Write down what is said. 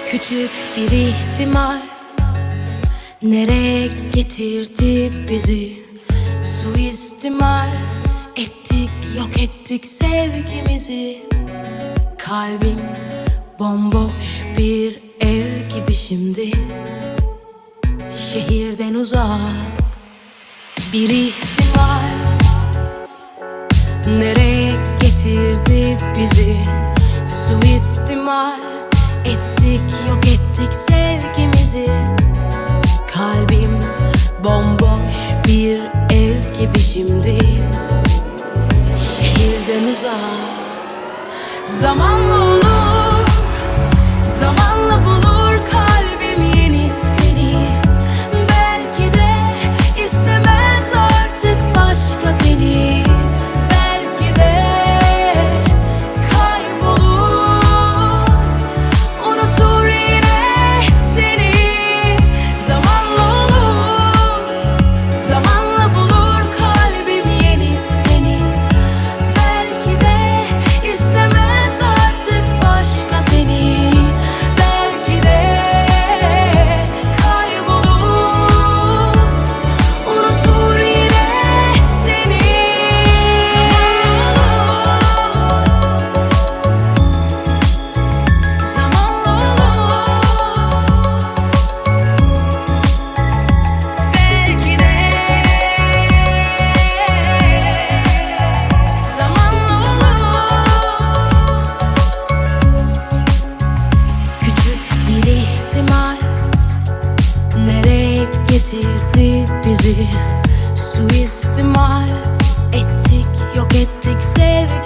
Küçük bir ihtimal nereye getirdi bizi? Suistimal ettik, yok ettik sevgimizi. Kalbim bomboş bir ev gibi şimdi. Şehirden uzak bir ihtimal nereye getirdi bizi? Suistimal ettik, yok ettik sevgimizi. Kalbim bomboş bir ev gibi şimdi. Şehirden uzak. Zamanla olur, zamanla bulur kalbim yenisini. Belki de istemez artık başka beni. Belki de kaybolur, unutur yine seni. Zamanla olur, zamanla bulur kalbim yenisini. Belki de istemez artık başka beni. Belki de kaybolur, unutur yine seni. Zamanla olur, belki de zamanla olur. Küçük bir ihtimal nereye getirdi bizi? Suistimal ettik, yok ettik sevgimizi.